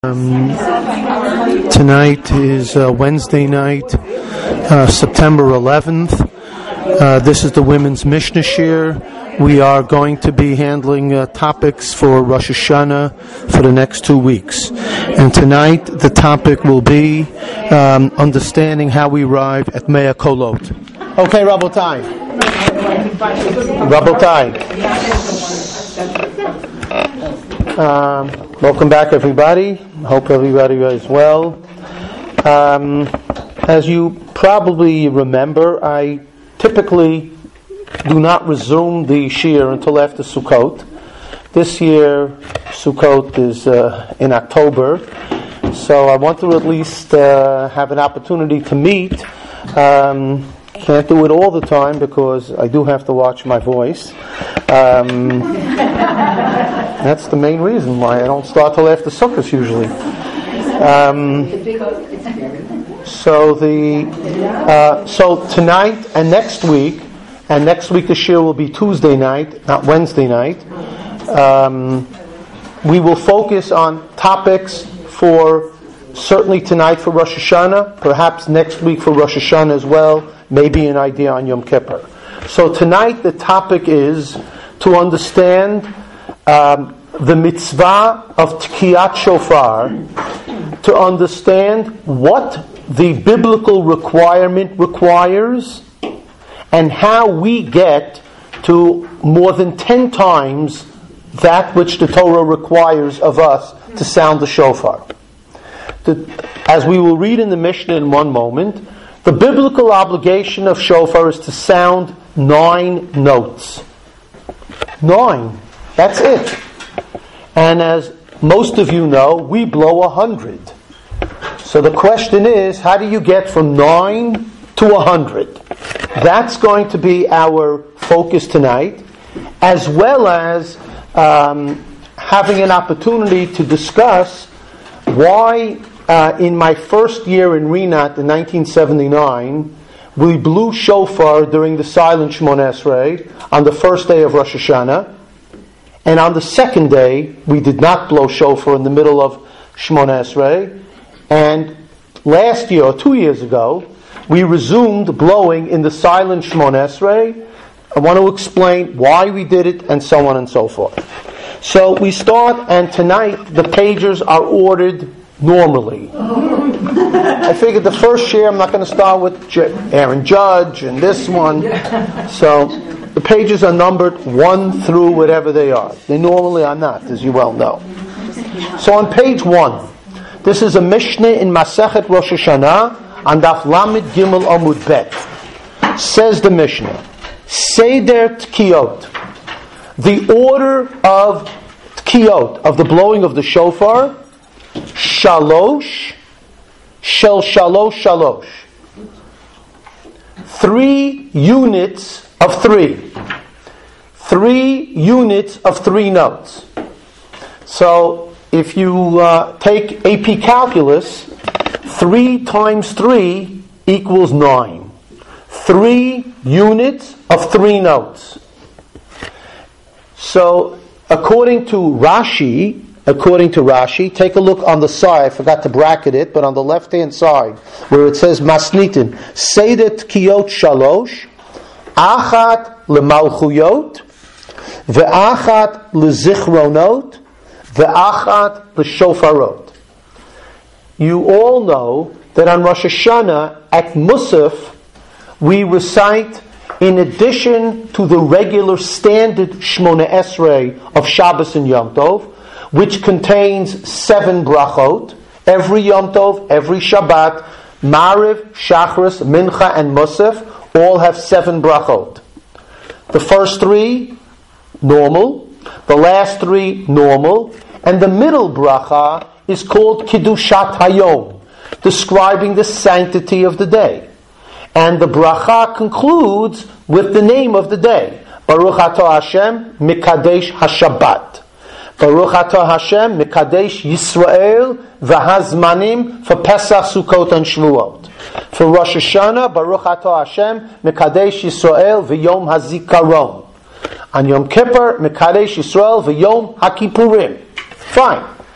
Tonight is Wednesday night, September 11th. This is the Women's Mishnah Shir. We are going to be handling topics for Rosh Hashanah for the next 2 weeks. And tonight the topic will be understanding how we arrive at Mea Kolot. Okay, Rabotai. Welcome back, everybody. Hope everybody is well. As you probably remember, I typically do not resume the shir until after Sukkot. This year, Sukkot is in October, so I want to at least have an opportunity to meet. Can't do it all the time because I do have to watch my voice. That's the main reason why I don't start till after Sukkot usually. So tonight and next week the shir will be Tuesday night, not Wednesday night. We will focus on topics for certainly tonight for Rosh Hashanah, perhaps next week for Rosh Hashanah as well, maybe an idea on Yom Kippur. So tonight the topic is to understand the mitzvah of Tkiyat Shofar, to understand what the biblical requirement requires, and how we get to more than 10 times that which the Torah requires of us to sound the shofar. As we will read in the Mishnah in one moment, the biblical obligation of shofar is to sound 9 notes. 9. That's it. And as most of you know, we blow 100. So the question is, how do you get from 9 to 100? That's going to be our focus tonight, as well as having an opportunity to discuss why in my first year in Rinat in 1979, we blew shofar during the silent Shemona Esrei on the first day of Rosh Hashanah, and on the second day we did not blow shofar in the middle of Shemona Esrei. And last year, or 2 years ago, we resumed blowing in the silent Shemona Esrei. I want to explain why we did it, and so on and so forth. So we start, and tonight the pages are ordered normally. I figured the first share I'm not going to start with Aaron Judge and this one. So the pages are numbered 1 through whatever they are. They normally are not, as you well know. So on page 1, this is a Mishnah in Masechet Rosh Hashanah on Daf Lamed Gimel Amud Bet. Says the Mishnah, Seder Tkiyot, the order of Tkiyot, of the blowing of the shofar, Shalosh, Shel Shalosh Shalosh. 3 units of 3. 3 units of 3 notes. So if you take AP Calculus, 3 times 3 equals 9. 3 units of 3 notes. So according to Rashi, take a look on the side. I forgot to bracket it, but on the left-hand side, where it says Masnitin, Seder Tkiyot Shalosh, Achat Lemalchuyot, Ve'achat Lezichronot, Ve'achat Leshofarot. You all know that on Rosh Hashanah, at Musaf, we recite, in addition to the regular standard Shemona Esrei of Shabbos and Yom Tov, which contains 7 brachot, every Yom Tov, every Shabbat, Mariv, Shachris, Mincha, and Musaf, all have 7 brachot. The first 3, normal. The last 3, normal. And the middle bracha is called Kiddushat Hayom, describing the sanctity of the day. And the bracha concludes with the name of the day. Baruch atah Hashem Mikadesh HaShabbat. Baruch atah Hashem Mikadesh Yisrael V'Hazmanim for Pesach, Sukkot, and Shvuot. For Rosh Hashanah, Baruch atah Hashem Mikadesh Yisrael V'Yom HaZikaron. On Yom Kippur, Mekadesh Yisrael v'Yom HaKippurim. Fine.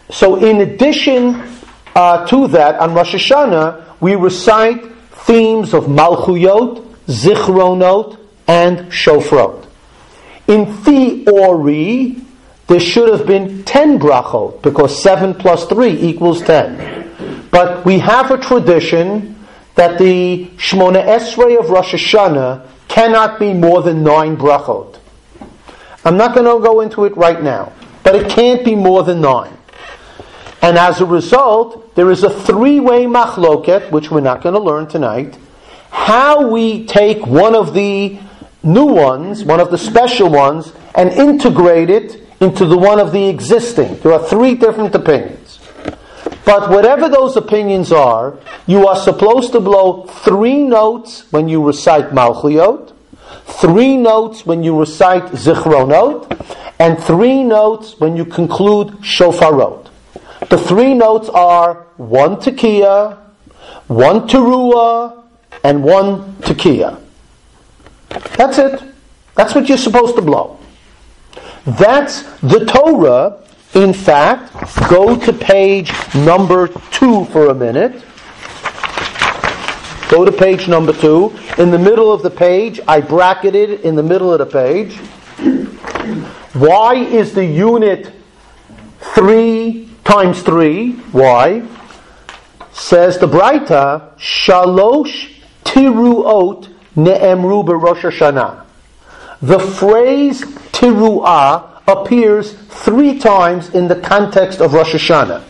So in addition to that, on Rosh Hashanah, we recite themes of Malchuyot, Zichronot, and Shofrot. In theory, there should have been 10 brachot, because 7 plus 3 equals 10. But we have a tradition that the Shmona Esrei of Rosh Hashanah cannot be more than 9 brachot. I'm not going to go into it right now, but it can't be more than 9. And as a result, there is a 3-way machloket, which we're not going to learn tonight, how we take one of the new ones, one of the special ones, and integrate it into the one of the existing. There are 3 different opinions. But whatever those opinions are, you are supposed to blow 3 notes when you recite Malchuyot, 3 notes when you recite Zichronot, and 3 notes when you conclude Shofarot. The 3 notes are 1 Tekiah, 1 Teruah, and 1 Tekiah. That's it. That's what you're supposed to blow. That's the Torah. In fact, go to page number 2 for a minute. Go to page number 2. In the middle of the page, I bracketed in the middle of the page. Why is the unit 3 times 3? Why? Says the Braita, Shalosh Tiruot Ne'emru B'Rosh Hashanah. The phrase Tiruah appears 3 times in the context of Rosh Hashanah.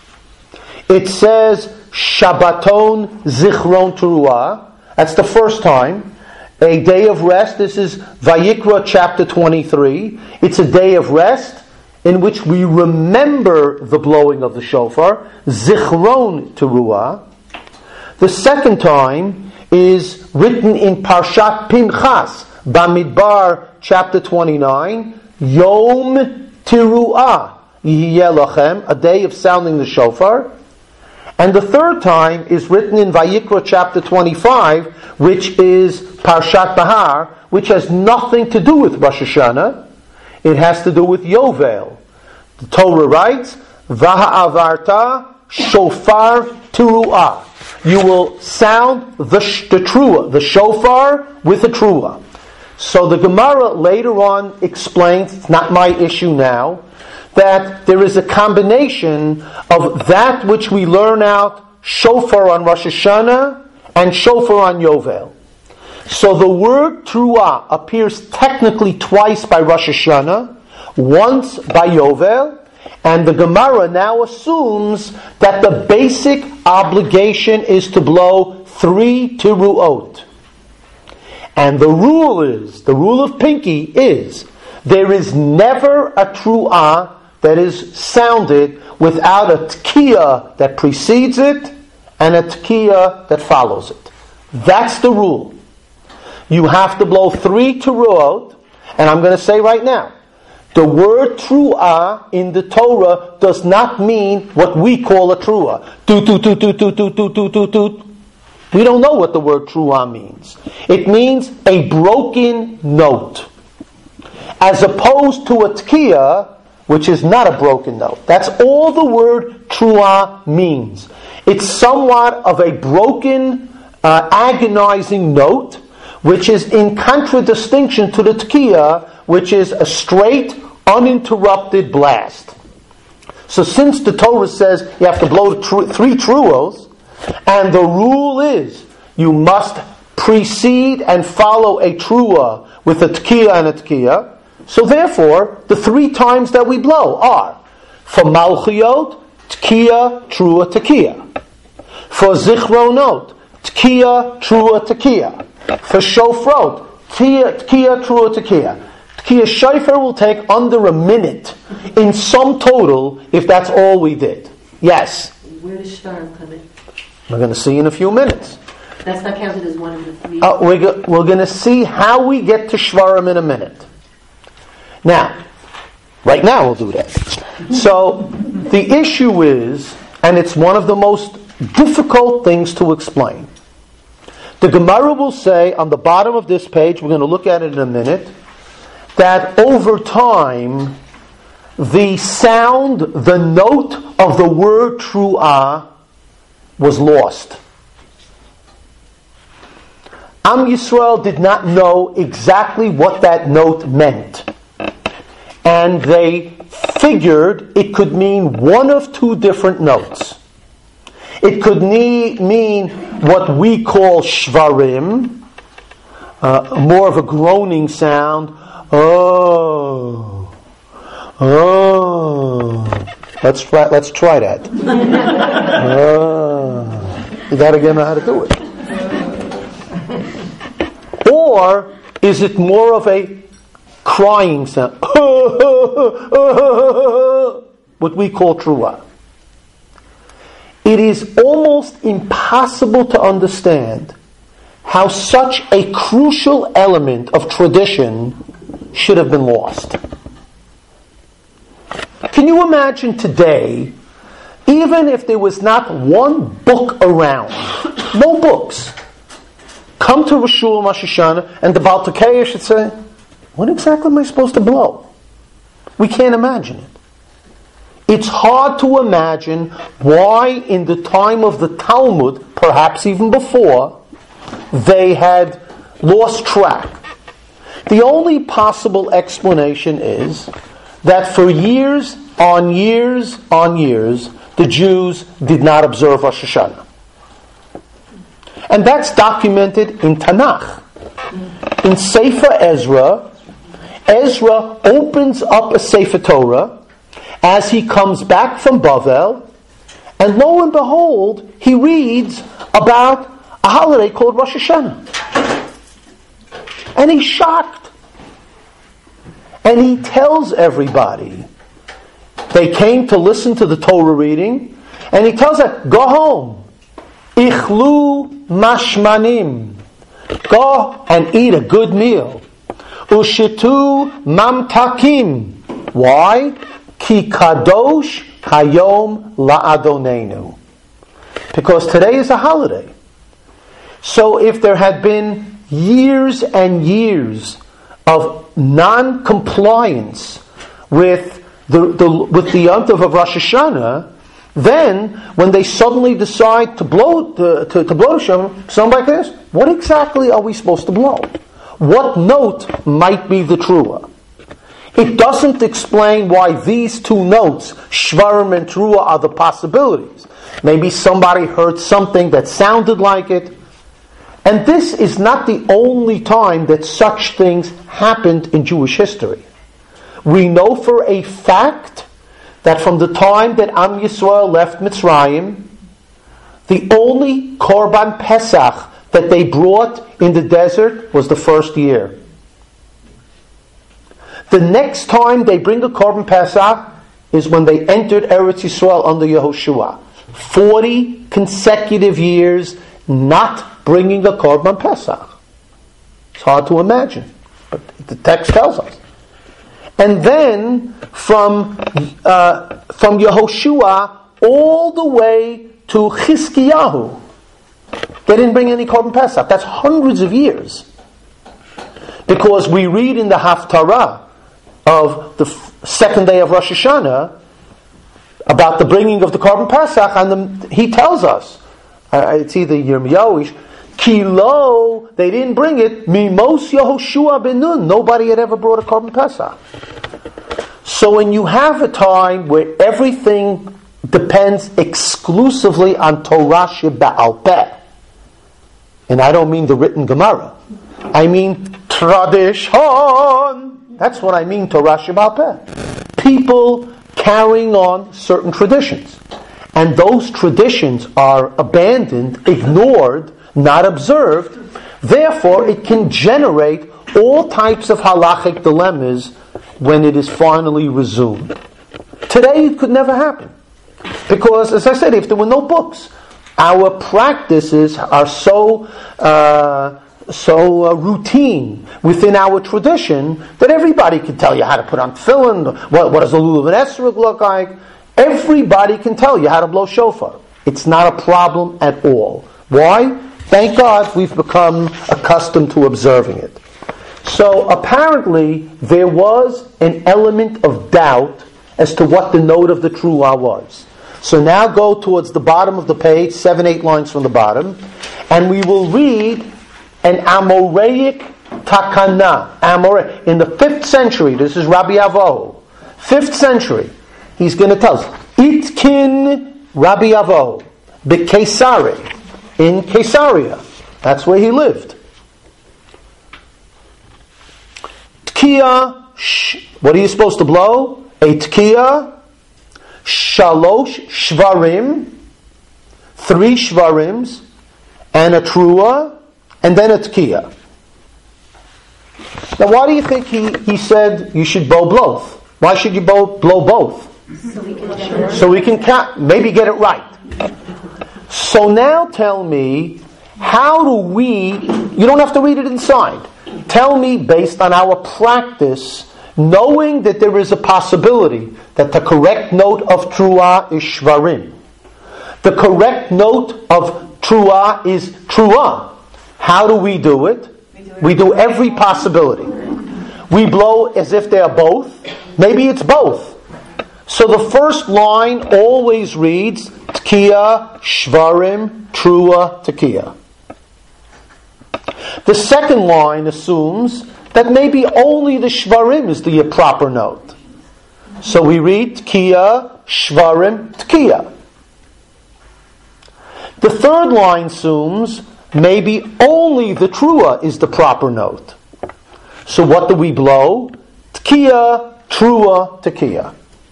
It says Shabbaton Zichron Teruah. That's the first time. A day of rest. This is Vayikra chapter 23. It's a day of rest in which we remember the blowing of the shofar. Zichron Teruah. The second time is written in Parshat Pinchas, Bamidbar chapter 29. Yom Teruah Yihiyeh Lachem, a day of sounding the shofar. And the third time is written in Vayikra chapter 25, which is Parshat Bahar, which has nothing to do with Rosh Hashanah. It has to do with Yovel. The Torah writes, Vaha'avarta shofar teruah. You will sound the truah, the shofar with a truah. So the Gemara later on explains, it's not my issue now, that there is a combination of that which we learn out shofar on Rosh Hashanah and shofar on Yovel. So the word truah appears technically twice by Rosh Hashanah, once by Yovel, and the Gemara now assumes that the basic obligation is to blow 3 teruot. And the rule of Pinky is, there is never a truah that is sounded without a tekiah that precedes it and a tekiah that follows it. That's the rule. You have to blow 3 teruot, and I'm going to say right now, the word truah in the Torah does not mean what we call a truah. Toot, toot, toot, toot, toot, toot, toot, toot, toot. We don't know what the word truah means. It means a broken note. As opposed to a tekiah, which is not a broken note. That's all the word truah means. It's somewhat of a broken, agonizing note, which is in contradistinction to the tekiah, which is a straight, uninterrupted blast. So since the Torah says you have to blow 3 truos, and the rule is you must precede and follow a truah with a tekiah and a tekiah, so therefore the 3 times that we blow are for Malchuyot, tekiah, truah, tekiah. For Zichronot, tekiah, truah, tekiah. For Shofrot, tekiah, truah, tekiah. Tekiah shofar will take under a minute in sum total if that's all we did. Yes? Where does Shvarim come in? We're going to see in a few minutes. That's not counted as one of the 3? We're going to see how we get to Shvarim in a minute. Now, right now we'll do that. So, the issue is, and it's one of the most difficult things to explain. The Gemara will say on the bottom of this page, we're going to look at it in a minute, that over time, the sound, the note of the word Tru'ah was lost. Am Yisrael did not know exactly what that note meant. And they figured it could mean one of two different notes. It could mean what we call shvarim, more of a groaning sound. Oh. Let's try that. You gotta get how to do it. Or is it more of a crying sound? What we call Tru'ah. It is almost impossible to understand how such a crucial element of tradition should have been lost. Can you imagine today, even if there was not one book around, no books, come to Rosh Hashanah and the Baal Tekeya should say, what exactly am I supposed to blow? We can't imagine it. It's hard to imagine why in the time of the Talmud, perhaps even before, they had lost track. The only possible explanation is that for years on years on years, the Jews did not observe Rosh Hashanah. And that's documented in Tanakh. In Sefer Ezra, Ezra opens up a Sefer Torah as he comes back from Bavel, and lo and behold, he reads about a holiday called Rosh Hashanah. And he's shocked. And he tells everybody, they came to listen to the Torah reading, and he tells them, go home. Ichlu mashmanim. Go and eat a good meal. Ushitu mamtakim. Why? Ki kadosh hayom la'adonenu. Because today is a holiday. So if there had been years and years of non-compliance with the Yom Tov of Rosh Hashanah, then when they suddenly decide to blow somebody asks, what exactly are we supposed to blow? What note might be the Truah? It doesn't explain why these two notes, Shvarim and Truah, are the possibilities. Maybe somebody heard something that sounded like it. And this is not the only time that such things happened in Jewish history. We know for a fact that from the time that Am Yisrael left Mitzrayim, the only Korban Pesach that they brought in the desert was the first year. The next time they bring a Korban Pesach is when they entered Eretz Yisrael under Yehoshua. 40 consecutive years not bringing a Korban Pesach. It's hard to imagine, but the text tells us. And then from Yehoshua all the way to Chizkiyahu, they didn't bring any Korban Pesach. That's hundreds of years. Because we read in the Haftarah of the second day of Rosh Hashanah about the bringing of the Korban Pesach, and he tells us, it's either Yirmiyahu, Kilo, they didn't bring it, Mimos Yehoshua ben Nun, nobody had ever brought a Korban Pesach. So when you have a time where everything depends exclusively on Torah Shebe'al Peh, and I don't mean the written Gemara, I mean tradition. That's what I mean, Torah Shebe'al Peh. People carrying on certain traditions. And those traditions are abandoned, ignored, not observed. Therefore, it can generate all types of halachic dilemmas when it is finally resumed. Today, it could never happen. Because, as I said, if there were no books, our practices are so routine within our tradition that everybody can tell you how to put on tefillin, what does a lulav and esrog look like. Everybody can tell you how to blow shofar. It's not a problem at all. Why? Thank God we've become accustomed to observing it. So apparently there was an element of doubt as to what the note of the Truah was. So now go towards the bottom of the page, 7-8 lines from the bottom, and we will read an Amoraic Takana. In the 5th century, this is Rabbi Avo, 5th century, he's going to tell us, Itkin Rabbi Avo, B'Kesari, in Caesarea. That's where he lived. Tkiya, what are you supposed to blow? A tkiya, shalosh shvarim, 3 shvarims, and a trua, and then a tkiya. Now, why do you think he said you should blow both? Why should you blow both? So we can maybe get it right. So now tell me, how do we, you don't have to read it inside, tell me based on our practice, knowing that there is a possibility that the correct note of Truah is Shvarim. The correct note of Truah is Truah. How do we do it? We do every possibility. We blow as if they are both. Maybe it's both. So the first line always reads Tkiya, Shvarim, Truah, Tkiya. The second line assumes that maybe only the Shvarim is the proper note. So we read Tkiya, Shvarim, Tkiya. The third line assumes maybe only the Truah is the proper note. So what do we blow? Tkiya, Truah, Tkiya.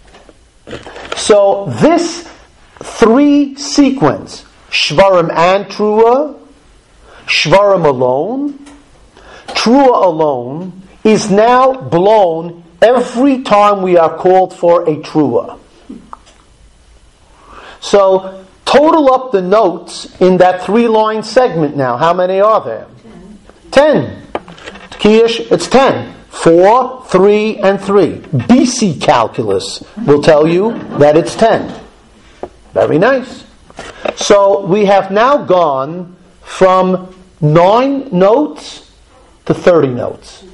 So this 3 sequence, Shvarim and Truah, Shvarim alone, Truah alone, is now blown every time we are called for a Truah. So total up the notes in that 3-line segment now. How many are there? 10. Tkiya, it's 10. 4, 3, and 3. BC calculus will tell you that it's 10. Very nice. So we have now gone from 9 notes to 30 notes.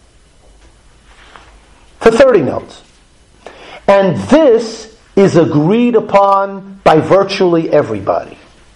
To 30 notes. And this is agreed upon by virtually everybody.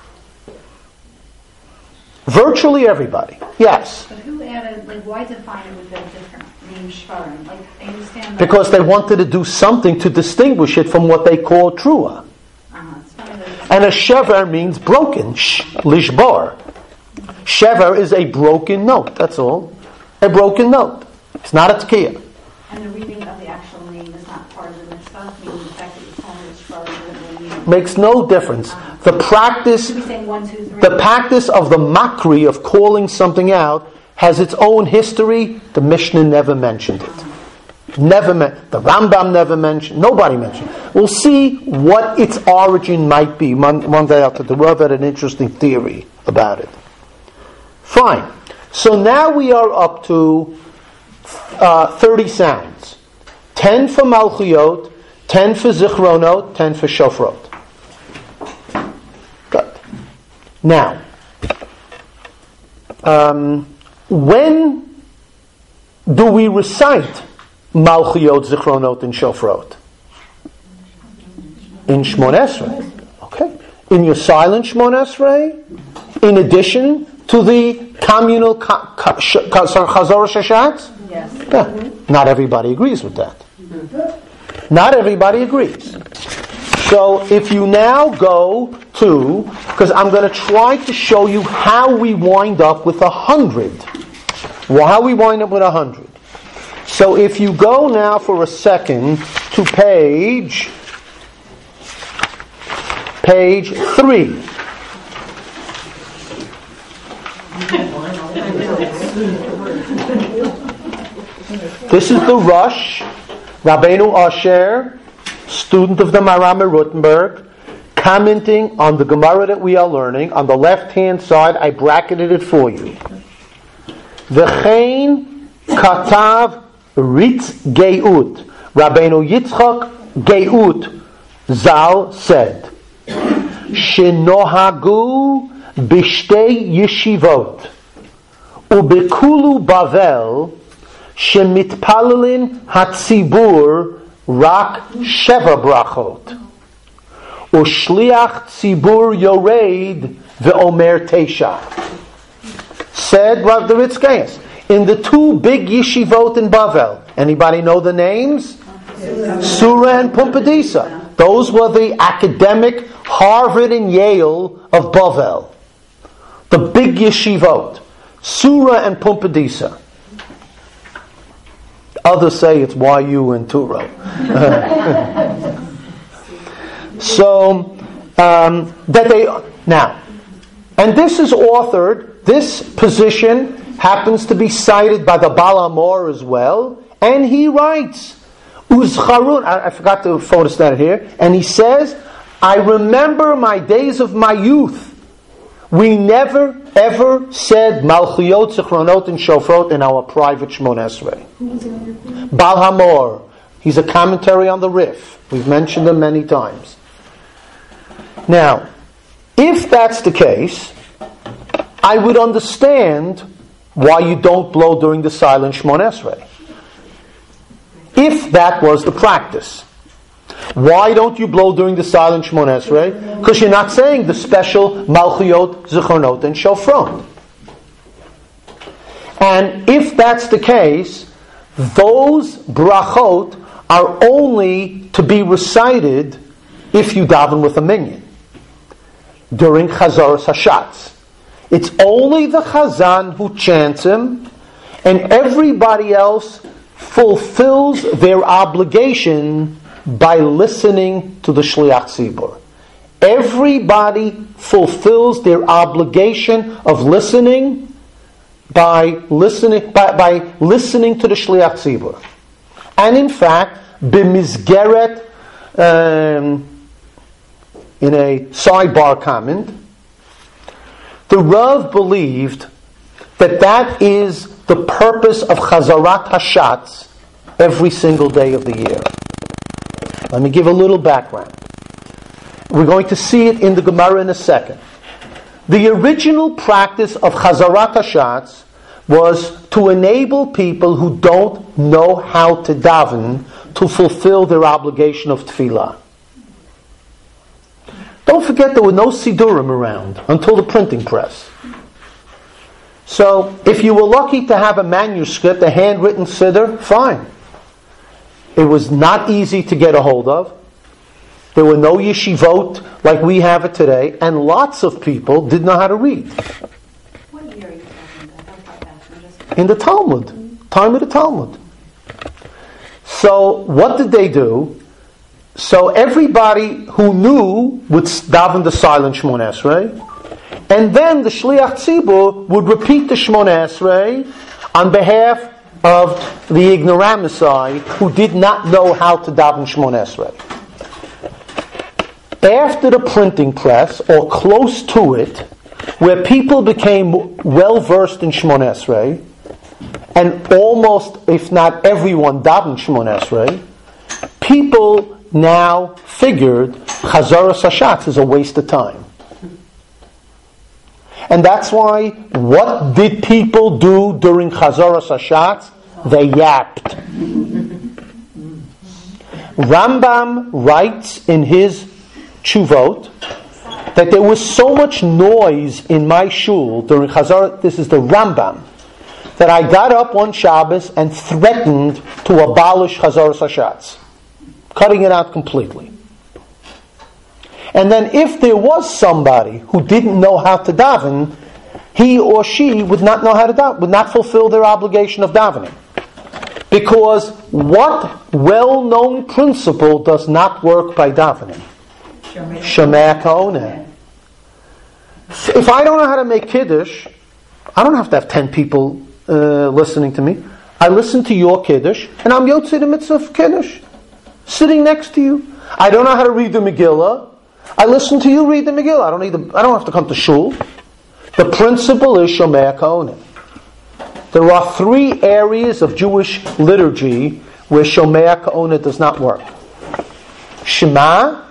Virtually everybody. Yes. But who added, why define it with that different name, Shvarim? I understand that. Because they wanted to do something to distinguish it from what they call Truah. And a shever means broken. Lishbar. Shever is a broken note. That's all. A broken note. It's not a tkiya. And the reading of the actual name is not part of the mitzvah, meaning the fact that you call it Shvarim makes no difference. The practice, should we say 1, 2, 3? the practice of the makri of calling something out has its own history. The Mishnah never mentioned it. The Rambam never mentioned. Nobody mentioned. We'll see what its origin might be. One day after the Rav had an interesting theory about it. Fine. So now we are up to 30 sounds. 10 for Malchiyot, 10 for Zichronot, 10 for Shofrot. Good. Now, when do we recite Malchiyot, Zichronot, and Shofrot? In Shmon Esrei. Okay. In your silent Shmon Esrei, in addition to the communal Chazor Sheshat? Yes. Yeah. Not everybody agrees with that. Not everybody agrees. So if you now go to, because I'm going to try to show you how we wind up with 100. Well, how we wind up with 100. So if you go now for a second to page 3. This is the Rosh, Rabbeinu Asher, student of the Maharam Rothenberg, commenting on the Gemara that we are learning. On the left-hand side, I bracketed it for you. V'chein katav Ritz Geut. Rabbeinu Yitzchak Geut Zal said, Shenohagu b'shtei yeshivot ubekulu Bavel shemitpalalin hatzibur rak sheva brachot. Ushliach tzibur yored ve'omer teisha. Said Rav Doritzkayas, in the two big yeshivot in Bavel. Anybody know the names? Sura and Pumbedisa. Those were the academic Harvard and Yale of Bavel. The big yeshivot. Sura and Pumbedisa. Others say it's YU and Turo. So, that they... Now, and this is authored, this position happens to be cited by the Baal HaMaor as well, and he writes, Uzcharun, I forgot to photostat it here, and he says, I remember my days of my youth. We never ever said Malchiyot, Zichronot, and Shofrot in our private Shmon Esrei. Baal HaMaor, he's a commentary on the Rif. We've mentioned him many times. Now, if that's the case, I would understand why you don't blow during the silent Shmon Esrei. If that was the practice. Why don't you blow during the silent Shmon Esrei? Because you're not saying the special Malchiyot, Zichronot, and Shofrot. And if that's the case, those brachot are only to be recited if you daven with a minyan during Chazaras Hashatz. It's only the Chazan who chants him, and everybody else fulfills their obligation by listening to the Shliach Tzibur. Everybody fulfills their obligation of listening by listening to the Shliach Tzibur. And in fact, b'mizgeret, in a sidebar comment, the Rav believed that is the purpose of Chazarat Hashatz every single day of the year. Let me give a little background. We're going to see it in the Gemara in a second. The original practice of Chazarat Hashatz was to enable people who don't know how to daven to fulfill their obligation of tefillah. Don't forget there were no Sidurim around until the printing press. So, if you were lucky to have a manuscript, a handwritten siddur, fine. It was not easy to get a hold of. There were no yeshivot like we have it today, and lots of people didn't know how to read. What year are you talking about? In the Talmud. Time of the Talmud. So, what did they do? So, everybody who knew would daven the silent Shmon Esrei, and then the Shliach Tzibur would repeat the Shmon Esrei on behalf of the ignoramusi who did not know how to daven Shmon Esrei. After the printing press, or close to it, where people became well versed in Shmon Esrei, and almost, if not everyone, davened Shmon Esrei, people now figured Chazaras Hashatz is a waste of time. And that's why, what did people do during Chazaras Hashatz? They yapped. Rambam writes in his Tshuvot that there was so much noise in my shul during Chazaras, this is the Rambam, that I got up one Shabbos and threatened to abolish Chazaras Hashatz, cutting it out completely. And then if there was somebody who didn't know how to daven, he or she would not know how to daven, would not fulfill their obligation of davening. Because what well-known principle does not work by davening? Shomea Ka'oneh. If I don't know how to make Kiddush, I don't have to have 10 people listening to me. I listen to your Kiddush, and I'm Yotzei the Mitzvah of Kiddush, sitting next to you. I don't know how to read the Megillah. I listen to you read the Megillah. I don't have to come to shul. The principle is Shomea Ka'oneh. There are 3 areas of Jewish liturgy where Shomea Ka'oneh does not work. Shema,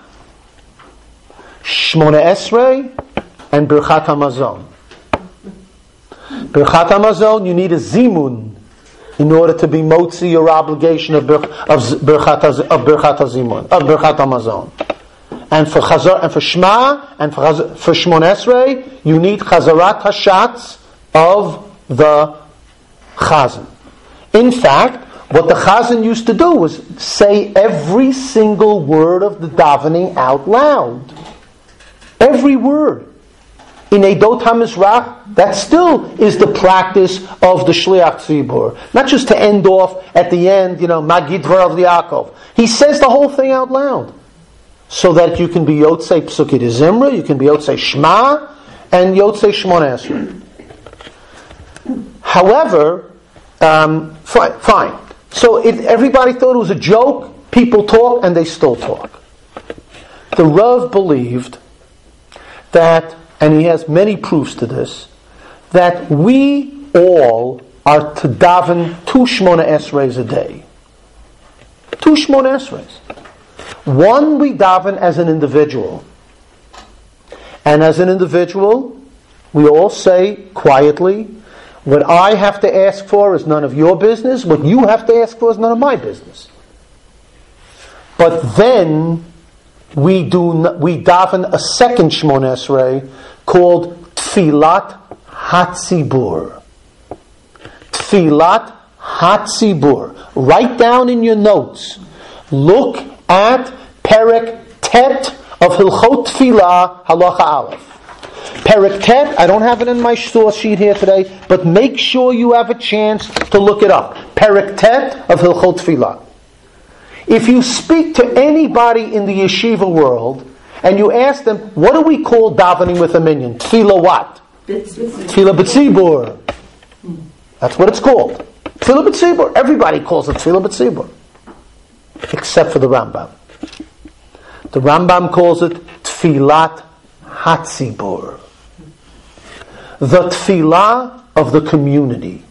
Shmona Esrei, and Birchat HaMazon. Birchat HaMazon, you need a zimun in order to be motzi your obligation of Birchat Hazimun, of Birchat Hamazon. And for Chazar, and for Shema, and for Shmon Esrei, you need Chazarat Hashatz of the Chazan. In fact, what the Chazan used to do was say every single word of the davening out loud. Every word. In Eidot HaMizrach, that still is the practice of the Shliach Tzibur. Not just to end off at the end, Magid Dvarav Yaakov. He says the whole thing out loud. So that you can be Yotzei Psukei de Zimra, you can be Yotzei Shema, and Yotzei Shmon Esrei. However, fine. So everybody thought it was a joke, people talk, and they still talk. The Rav believed that, and he has many proofs to this, that we all are to daven 2 Shmona Esreis a day. 2 Shmona Esreis. One we daven as an individual. And as an individual, we all say quietly, what I have to ask for is none of your business, what you have to ask for is none of my business. But then we daven a second Shmona Esrei called Tfilat Hatzibur. Tfilat Hatzibur. Write down in your notes. Look at Perek Tet of Hilchot Tfilah Halacha Aleph. Perek Tet, I don't have it in my source sheet here today, but make sure you have a chance to look it up. Perek Tet of Hilchot Tfilah. If you speak to anybody in the yeshiva world and you ask them, what do we call davening with a minyan? Tfilah what? Tfilah B'tzibur. That's what it's called. Tfilah B'tzibur. Everybody calls it Tfilah B'tzibur. Except for the Rambam. The Rambam calls it Tfilat Hatzibur. The Tfilah of the community.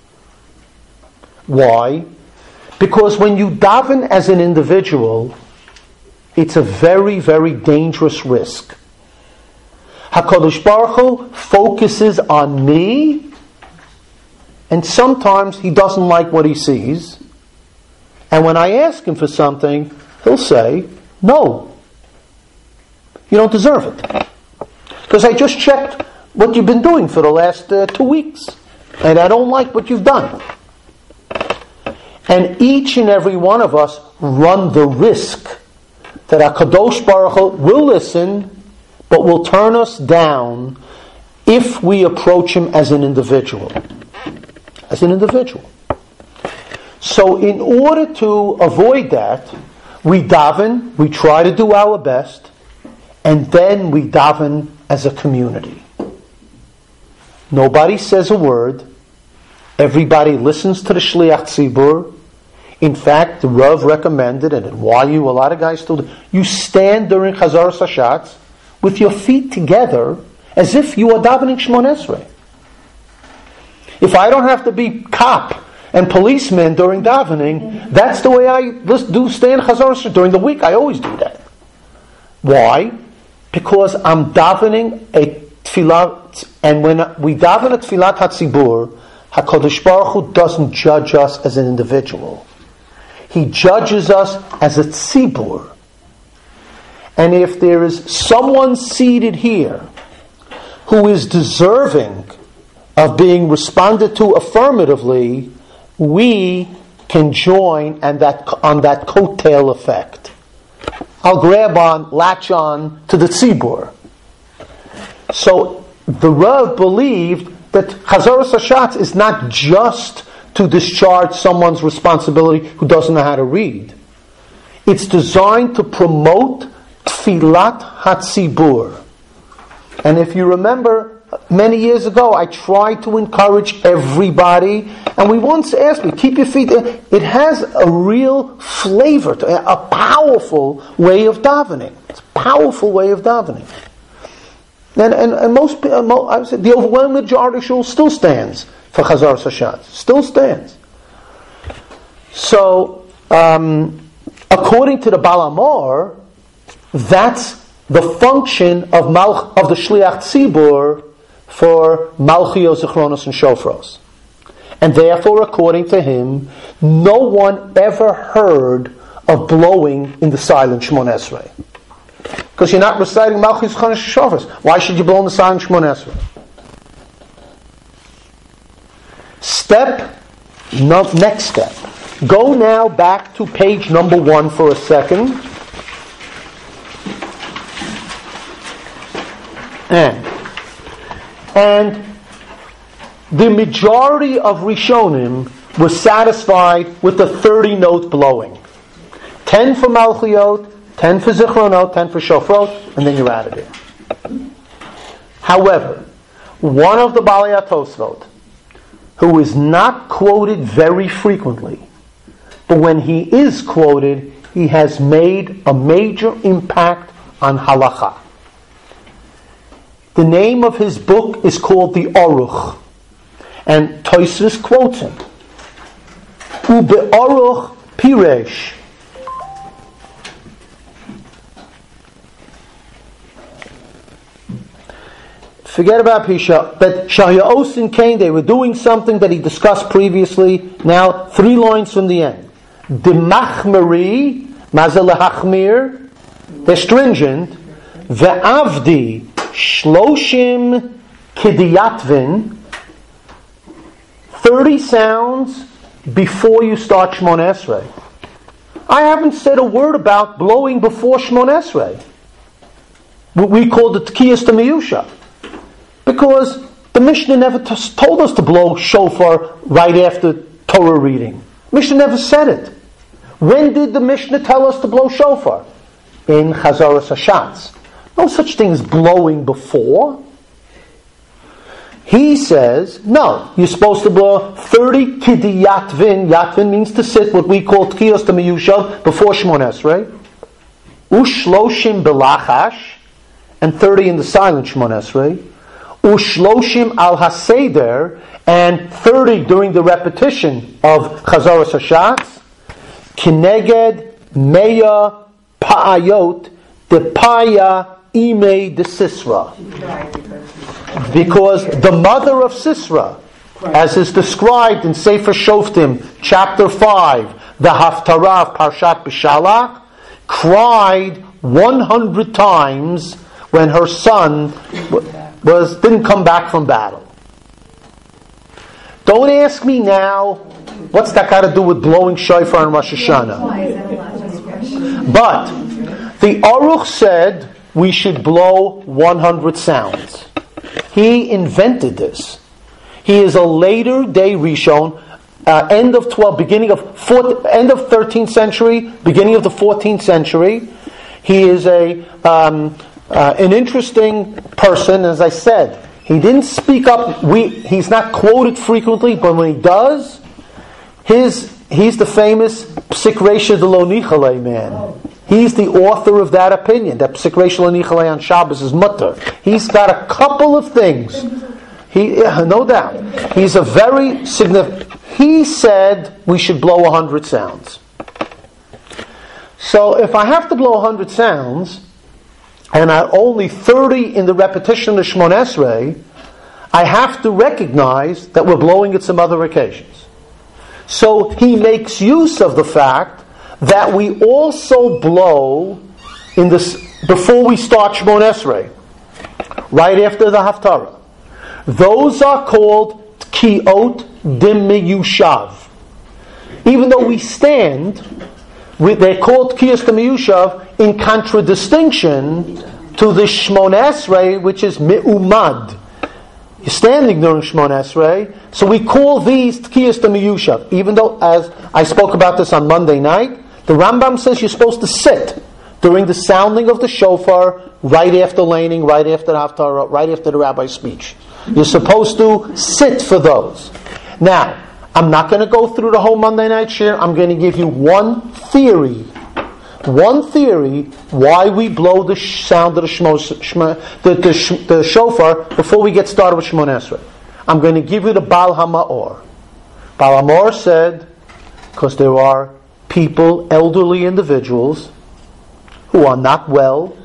Why? Because when you daven as an individual, it's a very, very dangerous risk. HaKadosh Baruch Hu focuses on me, and sometimes he doesn't like what he sees. And when I ask him for something, he'll say, no, you don't deserve it. Because I just checked what you've been doing for the last 2 weeks, and I don't like what you've done. And each and every one of us run the risk that HaKadosh Baruch Hu will listen, but will turn us down if we approach him as an individual. As an individual. So in order to avoid that, we daven, we try to do our best, and then we daven as a community. Nobody says a word. Everybody listens to the Shliach Tzibur. In fact, the Rav recommended, and a lot of guys still do, you stand during Chazar Hashatz with your feet together as if you are davening Shmon Esrei. If I don't have to be cop and policeman during davening, that's the way I do stand Chazar Hashatz. During the week, I always do that. Why? Because I'm davening a tefillah, and when we daven a tefillat hatzibur, HaKadosh Baruch Hu doesn't judge us as an individual. He judges us as a tzibur. And if there is someone seated here who is deserving of being responded to affirmatively, we can join on that coattail effect. I'll latch on to the tzibur. So the Rav believed that Chazar Hashatz is not just to discharge someone's responsibility who doesn't know how to read. It's designed to promote Tfilat HaTzibur. And if you remember, many years ago, I tried to encourage everybody, and we once asked me, keep your feet there. It has a real flavor to it, a powerful way of davening. It's a powerful way of davening. And most, I would say, the overwhelming majority of shul still stands for Chazar Hashatz. Still stands. So, according to the Baal Amor, that's the function of the Shliach Tzibur for Malchios, Zichronos, and Shofros. And therefore, according to him, no one ever heard of blowing in the silent Shemon Esrei. Because you're not reciting Malchus Chodesh Shofars. Why should you blow in the silent Shemon Esrei? Next step. Go now back to page number 1 for a second. And the majority of Rishonim was satisfied with the 30-note blowing. 10 for Malchiot, 10 for Zichronot, 10 for Shofrot, and then you're out of there. However, one of the Balei HaTosfot, who is not quoted very frequently, but when he is quoted, he has made a major impact on halacha. The name of his book is called the Aruch, and Tosfos quotes him. Ube Aruch Piresh. Forget about Pisha, but Shahya Kain, they were doing something that he discussed previously. Now, 3 lines from the end. Demachmeri, mazel lehachmir, they're stringent. Ve'avdi, shloshim kidiyatvin, 30 sounds before you start Shmon Esrei. I haven't said a word about blowing before Shmon Esrei. What we call the Tkiyas Tamiyusha. Because the Mishnah never told us to blow shofar right after Torah reading. Mishnah never said it. When did the Mishnah tell us to blow shofar? In Chazaras Hashatz. No such thing as blowing before. He says, no, you're supposed to blow 30 kidi yatvin. Yatvin means to sit, what we call tkiyos tamiyushav, before Shmon Esrei. Ushloshim belachash, and 30 in the silent Shmon Esrei. Ushloshim al haseder, and 30 during the repetition of Chazaras Hashatz. Kineged meya pa'ayot de paya ime de Sisra. Because the mother of Sisra, as is described in Sefer Shoftim, chapter 5, the Haftarah of Parshat B'Shalach, cried 100 times when her son didn't come back from battle. Don't ask me now, what's that got to do with blowing shofar on Rosh Hashanah? But the Aruch said we should blow 100 sounds. He invented this. He is a later day Rishon, end of 13th century, beginning of the 14th century. He is an interesting person, as I said. He didn't speak up. He's not quoted frequently, but when he does, he's the famous Psik Reisha de Lo Nichale man. He's the author of that opinion, that Psik Reisha Lo Nichale on Shabbos is mutter. He's got a couple of things. No doubt. He's a very significant. He said we should blow 100 sounds. So if I have to blow 100 sounds, and only 30 in the repetition of Shmon Esrei, I have to recognize that we're blowing at some other occasions. So he makes use of the fact that we also blow in this before we start Shmon Esrei, right after the Haftarah. Those are called Tkiot Dimiyushav. Even though we stand, they're called Tkiyos Dimiyushav in contradistinction to the Shmon Esrei, which is Me'umad. You're standing during Shmon Esrei, so we call these Tkiyos Dimiyushav. Even though, as I spoke about this on Monday night, the Rambam says you're supposed to sit during the sounding of the shofar, right after laning, right after the Haftarah, right after the rabbi's speech. You're supposed to sit for those. Now, I'm not going to go through the whole Monday night share. I'm going to give you one theory why we blow the sound of the shofar before we get started with Shmon Esrei. I'm going to give you the Baal HaMaor. Baal HaMaor said, because there are people, elderly individuals, who are not well,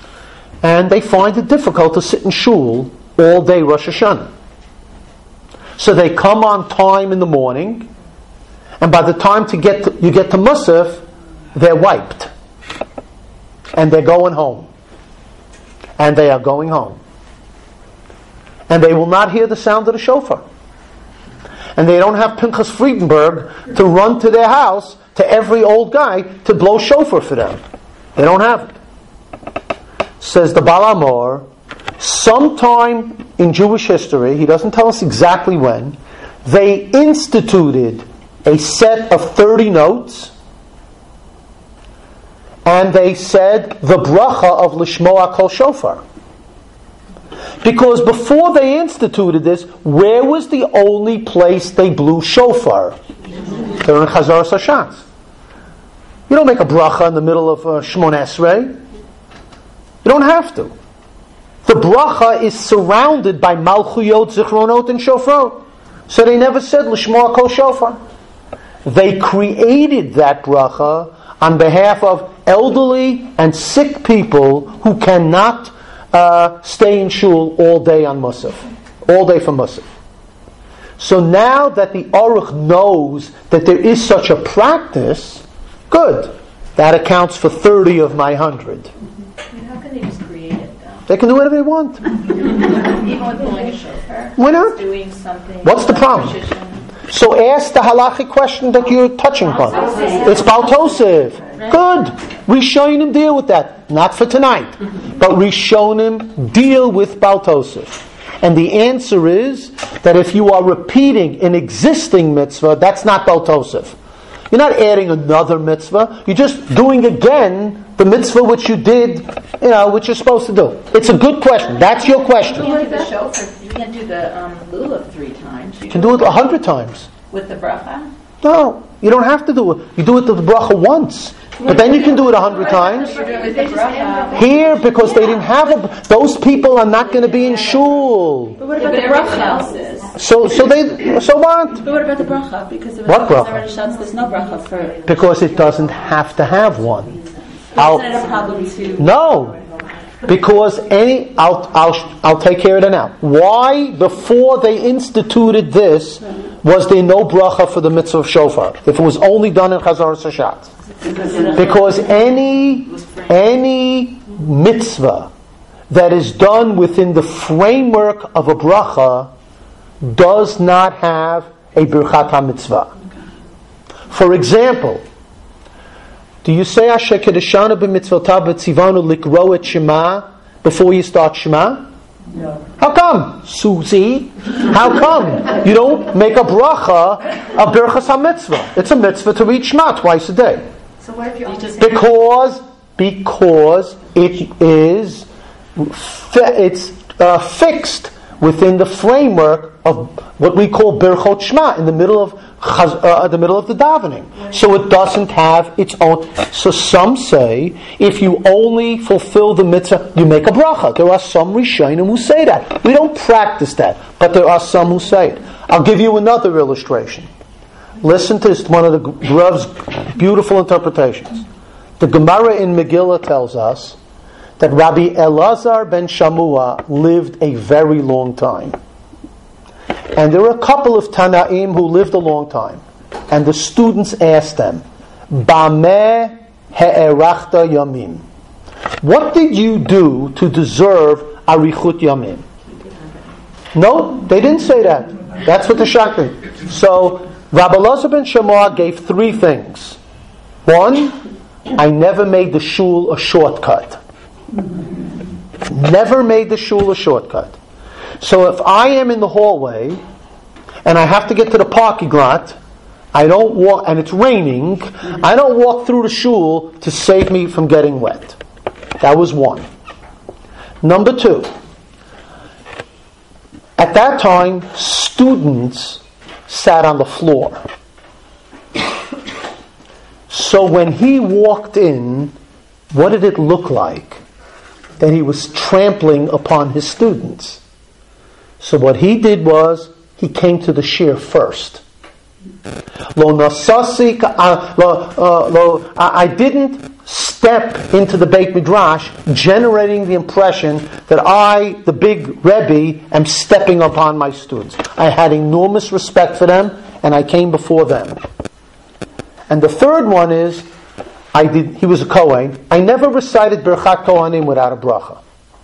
and they find it difficult to sit in shul all day Rosh Hashanah. So they come on time in the morning, and by the time you get to Musaf, they're wiped. And they're going home. And they are going home. And they will not hear the sound of the shofar. And they don't have Pinchas Friedenberg to run to their house, to every old guy, to blow shofar for them. They don't have it. Says the Baal Amor, sometime in Jewish history, he doesn't tell us exactly when, they instituted a set of 30 notes, and they said the bracha of Lishmoa Kol Shofar. Because before they instituted this, where was the only place they blew shofar? They're in Chazar Sashatz. You don't make a bracha in the middle of Shmon Esrei. You don't have to. The bracha is surrounded by Malchuyot, Zichronot, and Shofrot. So they never said Lishmoa Kol Shofar. They created that bracha on behalf of elderly and sick people who cannot stay in shul all day on Musaf. All day for Musaf. So now that the Aruch knows that there is such a practice, good. That accounts for 30 of my 100. How can they just create it, though? They can do whatever they want. Even with blowing a shofar? Why not? Doing something. What's the problem? Precision. So ask the halachic question that you're touching upon. It's Baltosiv. Good. Rishonim deal with that. Not for tonight. But Rishonim deal with Baltosiv. And the answer is that if you are repeating an existing mitzvah, that's not Baltosiv. You're not adding another mitzvah. You're just doing again the mitzvah which you did, which you're supposed to do. It's a good question. That's your question. You can't do the shofar. You can't do the lulav 3 times. You can do it 100 times. With the bracha? No, you don't have to do it. You do it with the bracha once. But then you can do it 100 times. You do it with the bracha. Here, because they didn't have those people are not going to be in shul. But what about the bracha? Else is. So what? But what about the bracha? Because if What it's bracha? already shouts, there's no bracha for. Because it doesn't have to have one. Isn't it a problem too? No, because I'll take care of it now. Why, before they instituted this, was there no bracha for the mitzvah of shofar? If it was only done in Chazar Sashat, because any mitzvah that is done within the framework of a bracha does not have a birchat mitzvah. For example, do you say Asher Kedeshana b'mitzvotav b'tzivanu likro et Shema before you start Shema? No. How come, Susie? How come you don't make a bracha of birchas ha-mitzvah? It's a mitzvah to read Shema twice a day. So what if you just Because it is fixed within the framework of what we call Birchot Shema in the middle of the davening. So it doesn't have its own. So some say if you only fulfill the mitzvah, you make a bracha. There are some Rishonim who say that. We don't practice that, but there are some who say it. I'll give you another illustration. Listen to this, one of the Rav's beautiful interpretations. The Gemara in Megillah tells us that Rabbi Elazar ben Shamua lived a very long time. And there were a couple of Tanaim who lived a long time. And the students asked them, Bameh he'erachta yamim. What did you do to deserve arichut yamim? No, they didn't say that. That's what the Shakti. So, Rabbi Elazar ben Shamua gave 3 things. 1, I never made the shul a shortcut. Never made the shul a shortcut. So if I am in the hallway and I have to get to the parking lot, I don't walk, and it's raining, I don't walk through the shul to save me from getting wet. That was 1. Number 2, at that time, students sat on the floor. So when he walked in, what did it look like? That he was trampling upon his students. So what he did was, he came to the shir first. I step into the Beit Midrash, generating the impression that I, the big Rebbe, am stepping upon my students. I had enormous respect for them, and I came before them. And the third one is, he was a Kohen. I never recited Birchat Kohanim without a bracha.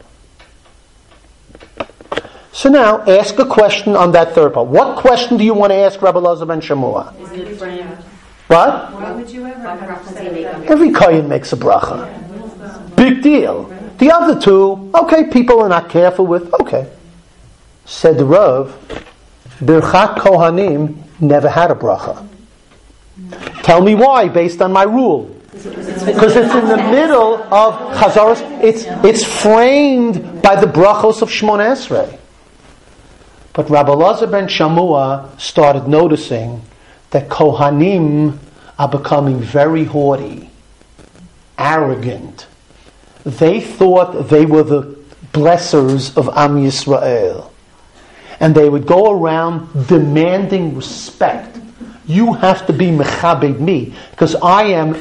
So now, ask a question on that third part. What question do you want to ask Rabbi Elazar ben Shamua? Is it framed? What? Why would you ever have to say that? Every Kohen makes a bracha. Big deal. The other two, okay, people are not careful with, okay. Said the Rav, Birchat Kohanim never had a bracha. Tell me why, based on my rule. Because it's in the middle of Chazaros. It's framed by the brachos of Shmona Esrei. But Rabbi Elazar ben Shamua started noticing that Kohanim are becoming very haughty, arrogant. They thought they were the blessers of Am Yisrael. And they would go around demanding respect. You have to be mechabed me, because I am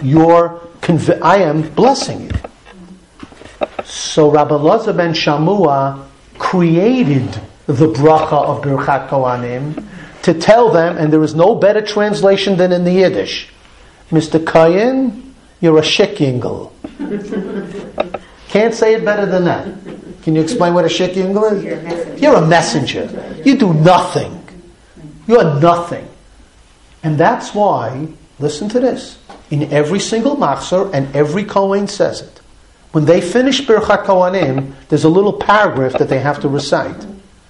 blessing you. So Rabbi Elazar ben Shamua created the bracha of Birchat Kohanim to tell them, and there is no better translation than in the Yiddish, Mr. Kohen, you're a shekingle. Can't say it better than that. Can you explain what a shekingle is? You're a messenger. You do nothing. You're nothing. And that's why, listen to this, in every single machzor, and every Kohen says it, when they finish Birchat Kohanim, there's a little paragraph that they have to recite.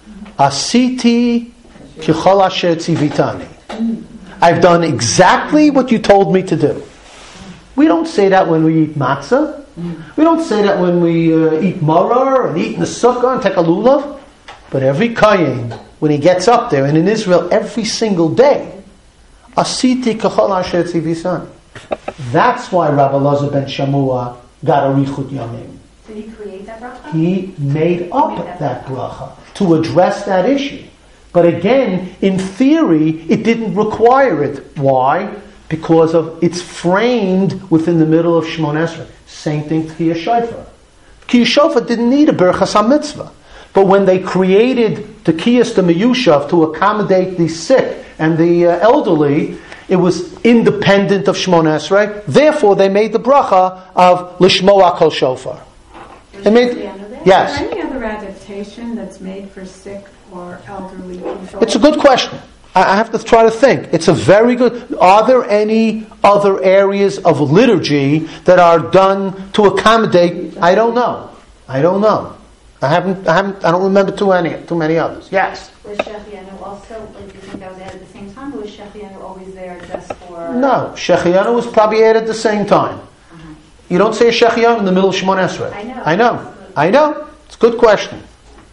Asiti kichol asher tzivitani. I've done exactly what you told me to do. We don't say that when we eat matzah. We don't say that when we eat maror and eat in the sukkah and take a lulav. But every Kohen, when he gets up there, and in Israel every single day, Asiti kichol asher tzivitani. That's why Rabbi Elazar ben Shamua got Arichut Yamim. Did he create that bracha? He made up that bracha to address that issue. But again, in theory, it didn't require it. Why? Because of it's framed within the middle of Shmona Esrei. Same thing to Kiyah Shofar. Kiyah Shofar didn't need a Birchas HaMitzvah. But when they created the Kiyas to Meyushav to accommodate the sick and the elderly, it was independent of Shmona Esrei. Therefore, they made the bracha of Lishmoa Kol Shofar. They made, yes. Is there any other adaptation that's made for sick or elderly people? It's a good question. I have to try to think. It's a very good. Are there any other areas of liturgy that are done to accommodate? I don't know. I don't remember too many others. Yes. Was Shechianu also, like, do you think that was added at the same time, or was Shechianu always there just for... No, Shechianu was probably added at the same time. You don't say a Shechianu in the middle of Shemona Esrei. I know. It's a good question.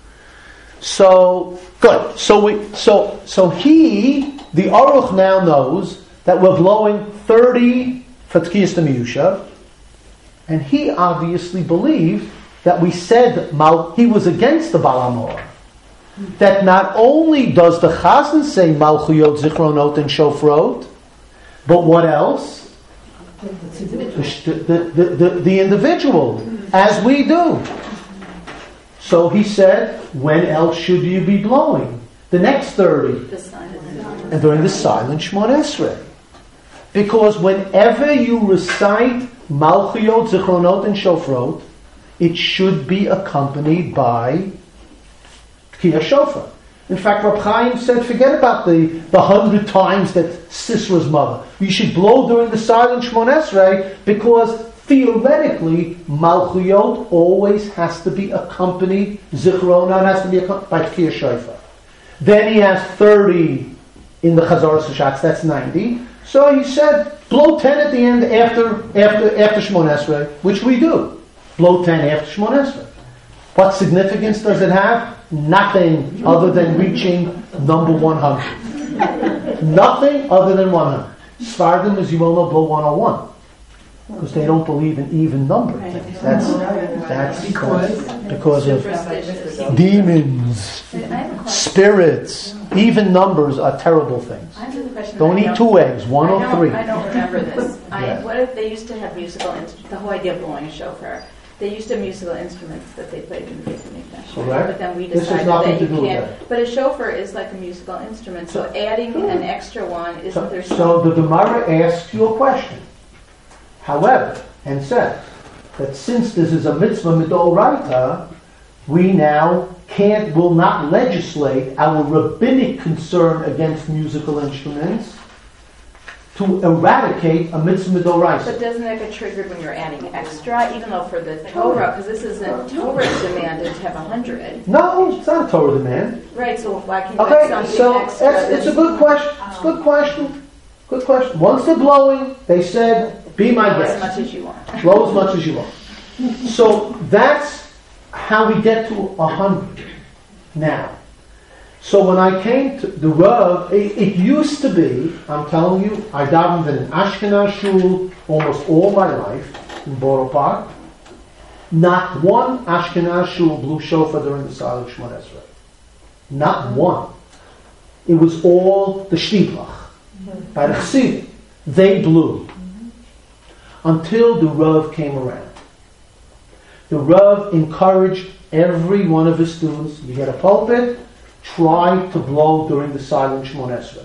So, good. So the Aruch now knows that we're blowing 30 for Tkiyas to Miyushav, and he obviously believed that we said he was against the Baal HaMaor. That not only does the Chazan say Malchuyot, Zichronot, and Shofrot, but what else? The individual, as we do. So he said, when else should you be blowing? The next 30. And during the silent Shmona Esrei. Because whenever you recite Malchuyot, Zichronot, and Shofrot, it should be accompanied by Kiyah Shofar. In fact, Rab Chaim said, forget about the 100 times that Sisra's mother. You should blow during the silent Shmona Esrei, because theoretically, Malchuyot always has to be accompanied, Zichronot has to be accompanied by Kiyah Shofar. Then he has 30 in the Chazaras Hashatz, that's 90. So he said, blow 10 at the end after Shmona Esrei, which we do. Blow 10 after Shmona Esrei. What significance does it have? Nothing other than reaching number 100. Nothing other than 100. Sfardim, as you all know, blow 101. Because they don't believe in even number things. That's because of demons, spirits. Even numbers are terrible things. Don't eat 2 eggs, 1 or 3. I don't remember this. What if they used to have musical instruments? The whole idea of blowing a shofar. They used to have musical instruments that they played in the Beit Hamikdash. Correct. But then we This has decided nothing that to you do with can't. that. But a shofar is like a musical instrument, so adding an extra one, isn't there So the Gemara asks you a question. However, and says that since this is a mitzvah midoraita, we now will not legislate our rabbinic concern against musical instruments to eradicate a mitzvah midoraita. But doesn't that get triggered when you're adding extra, even though for the Torah, because this isn't Torah's demanded to have 100. No, it's not a Torah demand. Right, so why can't you add Okay, something so extra? it's a good question. It's a good question. Good question. Once they're blowing, they said, be my Blow guest. as much as you want. Blow as much as you want. So that's how we get to 100 now. So when I came to the Rav, it used to be, I'm telling you, I davened in an Ashkenaz shul almost all my life in Borough Park. Not one Ashkenaz shul blew shofar during the silent Shemona Esrei. Not one. It was all the Shtiblach. By the Chassidim. They blew. Until the Rav came around. The Rav encouraged every one of his students, you get a pulpit, try to blow during the silent Shemona Esrei.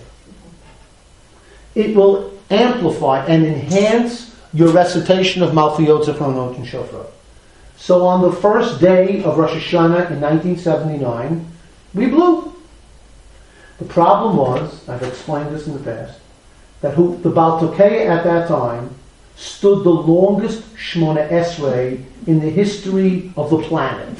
It will amplify and enhance your recitation of Malchiyot Zichronot and Shofar. So on the first day of Rosh Hashanah in 1979, we blew. The problem was, I've explained this in the past, that the Baal Tokei at that time stood the longest Shemona Esrei in the history of the planet.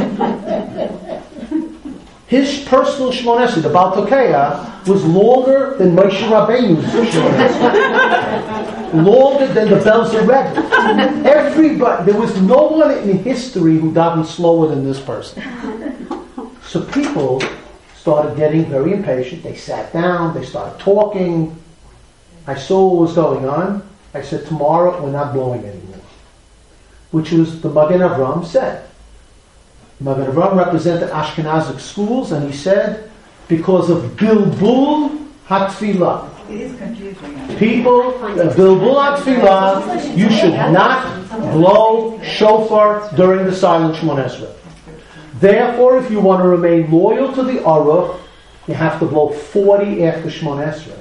His personal Shemona Esrei, the Baal Tokei, was longer than Moshe Rabbeinu's Shemona Esrei. Longer than the Belzer Rebbe. Everybody, there was no one in history who davened slower than this person. So people started getting very impatient. They sat down, they started talking. I saw what was going on. I said, tomorrow we're not blowing anymore. Which was the Magen Avram said. Magen Avram represented Ashkenazic schools, and he said, because of Bilbul HaTfilah. It is confusing. People, Bilbul HaTfilah, you should not blow shofar during the silent Shemona Esrei. Therefore, if you want to remain loyal to the Aruch, you have to blow 40 after Shemona Esrei.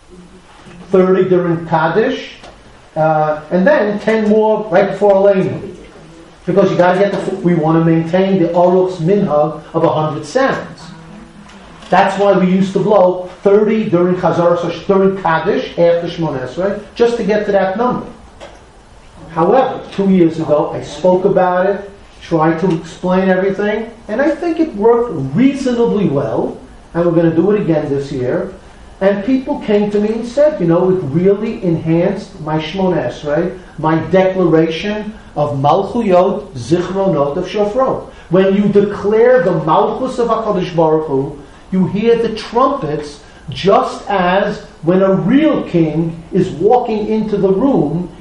30 during Kaddish, and then 10 more right before Aleinu. Because you got to we want to maintain the Aruch's minhag of 100 sounds. That's why we used to blow 30 during Chazar, during Kaddish, after Shemona Esrei, just to get to that number. However, 2 years ago, I spoke about it, tried to explain everything, and I think it worked reasonably well, and we're going to do it again this year. And people came to me and said, it really enhanced my Shemona Esrei, my declaration of Malchuyot Zichronot of Shofrot. When you declare the Malchus of HaKadosh Baruch Hu, you hear the trumpets just as when a real king is walking into the room,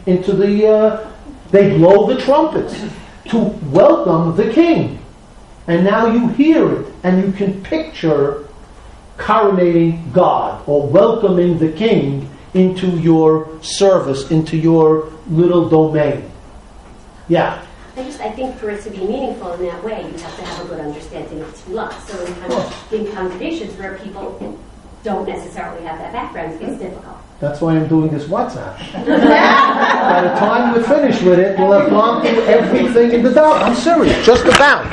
they blow the trumpets to welcome the king. And now you hear it, and you can picture coronating God or welcoming the king into your service, into your little domain. Yeah. I think for it to be meaningful in that way, you have to have a good understanding of Tefillah. So in congregations where people don't necessarily have that background, it's difficult. That's why I'm doing this WhatsApp. By the time we're finished with it, we'll have gone through everything in the dot. I'm serious. Just about.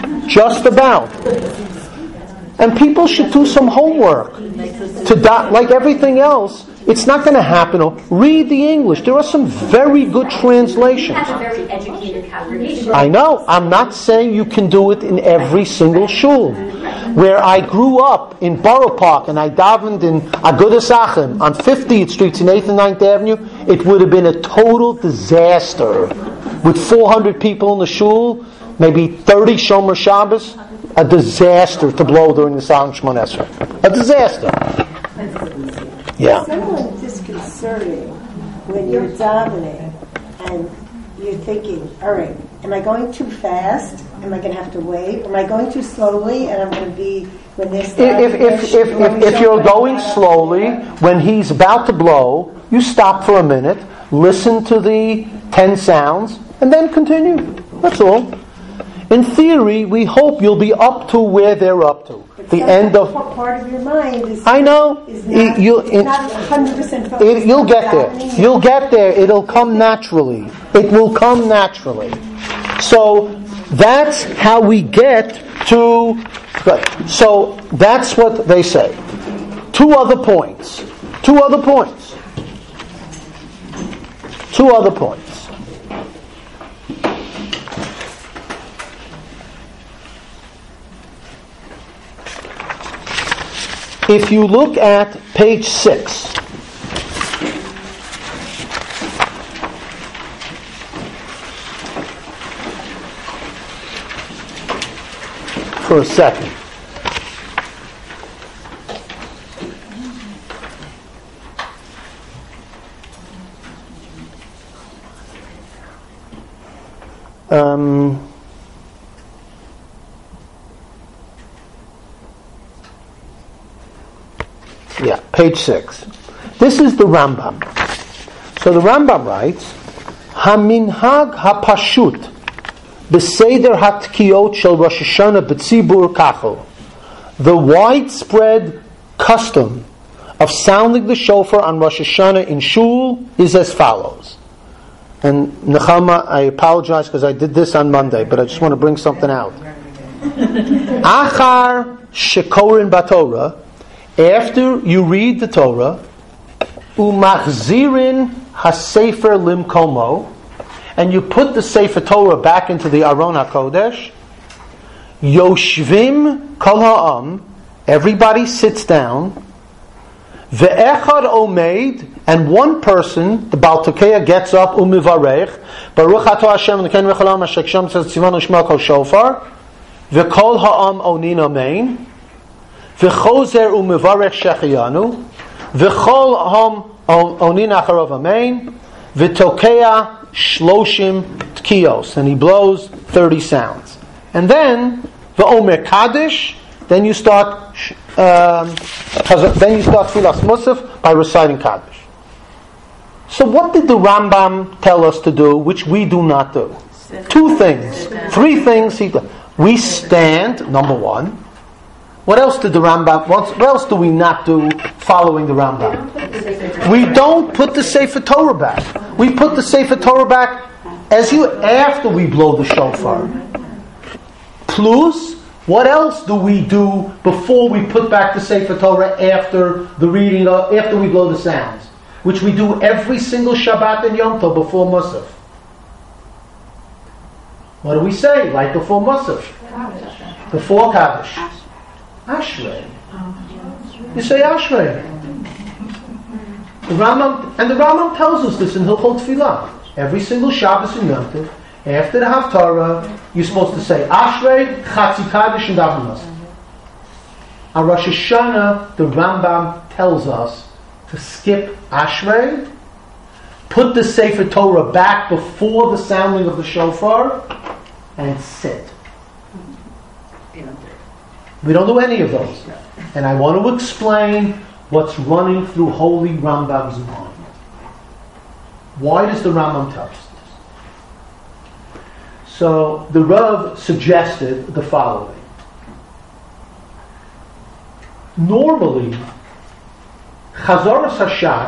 And people should do some homework. Like everything else, it's not going to happen. Read the English. There are some very good translations. You have a very educated congregation. I know. I'm not saying you can do it in every single shul. Where I grew up in Borough Park and I davened in Agudas Achim on 50th Street in 8th and 9th Avenue, it would have been a total disaster. With 400 people in the shul, maybe 30 Shomer Shabbos, a disaster to blow during the silent Shemona Esrei. A disaster. Yeah. It's somewhat disconcerting when you're davening and you're thinking, all right, am I going too fast? Am I going to have to wait? Am I going too slowly? And I'm going to be when this. If you're going slowly, when he's about to blow, you stop for a minute, listen to the 10 sounds, and then continue. That's all. In theory, we hope you'll be up to where they're up to. The end of part of your mind is. I know. Is not, not 100% focused. You'll on get there. davening. You'll get there. It'll come naturally. It will come naturally. So that's how we get to. So that's what they say. Two other points. If you look at page 6, for a second. Page 6. This is the Rambam. So the Rambam writes, Haminhag hapashut b'seder hatkiyot shel Rosh Hashanah b'tzibur kachel. The widespread custom of sounding the shofar on Rosh Hashanah in shul is as follows. And Nechama, I apologize because I did this on Monday, but I just want to bring something out. Achar shekorin batorah, after you read the Torah, umachzirin hasefer limkomo, and you put the Sefer Torah back into the Aron HaKodesh, yoshvim kol ha'am, everybody sits down, ve'echad omeid, and one person, the Baal Tekeah, gets up, umivarech, Baruch atah Hashem l'ken v'cholam asher k'sham tzivanu shma kol shofar, ve'kol ha'am onin amein, v'chozer umivarech shechiyanu, v'chol ha'am onin acharov amein, v'tokeah shloshim tkiyos, and he blows 30 sounds. And then v'omer kaddish, then you start Tfilas Musaf by reciting Kaddish. So what did the Rambam tell us to do, which we do not do? Two things. Three things he does. We stand, number one. What else did the Rambam, what else do we not do following the Rambam? We don't put the Sefer Torah back. We put the Sefer Torah back after we blow the shofar. Plus, what else do we do before we put back the Sefer Torah after the reading, after we blow the sounds? Which we do every single Shabbat and Yom Tov before Musaf. What do we say right before Musaf? Before Kaddish. Ashrei. You say Ashrei. The Rambam tells us this in Hilchot Tefillah. Every single Shabbos and Yom Tov, after the Haftarah, you're supposed to say Ashrei, Chatzi Kaddish, and Daven Musaf. On Rosh Hashanah, the Rambam tells us to skip Ashrei, put the Sefer Torah back before the sounding of the shofar, and sit. We don't do any of those. And I want to explain what's running through Holy Rambam's mind. Why does the Rambam tell us this? So the Rav suggested the following. Normally, Chazaras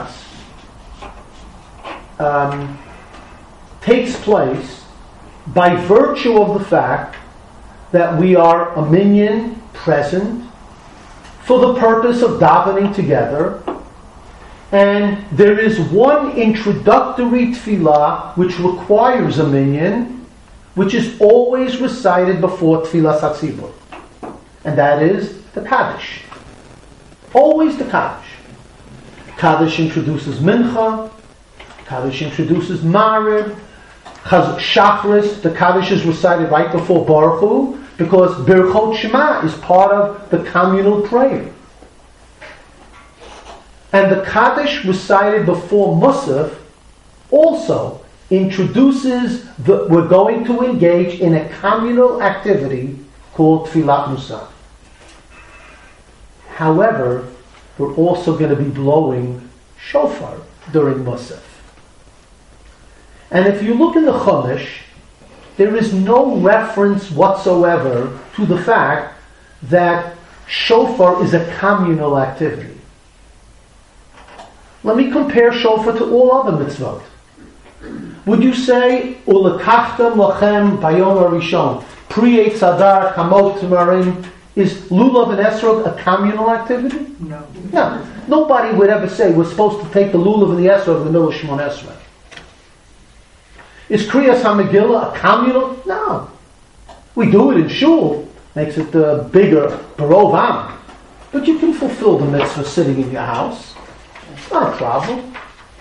Hashatz takes place by virtue of the fact that we are a minyan present for the purpose of davening together, and there is one introductory tefillah which requires a minyan, which is always recited before Tfilas HaTzibur, and that is the Kaddish. Always the Kaddish. Kaddish introduces Mincha, Kaddish introduces Marib, Shachris, the Kaddish is recited right before Baruch Hu, because Birchot Shema is part of the communal prayer. And the Kaddish recited before Musaf also introduces we're going to engage in a communal activity called Tfilat Musaf. However, we're also going to be blowing shofar during Musaf. And if you look in the Chumash, there is no reference whatsoever to the fact that shofar is a communal activity. Let me compare shofar to all other mitzvot. Would you say, Ulekachtem lachem bayom harishon, pri tzadar kamot tamarim, is lulav and esrog a communal activity? No. No. Nobody would ever say we're supposed to take the lulav and the esrog in the middle of Shemon Esrei. Is Kriyas HaMegillah a communal? No. We do it in shul, makes it bigger, barov am. But you can fulfill the mitzvah sitting in your house. It's not a problem.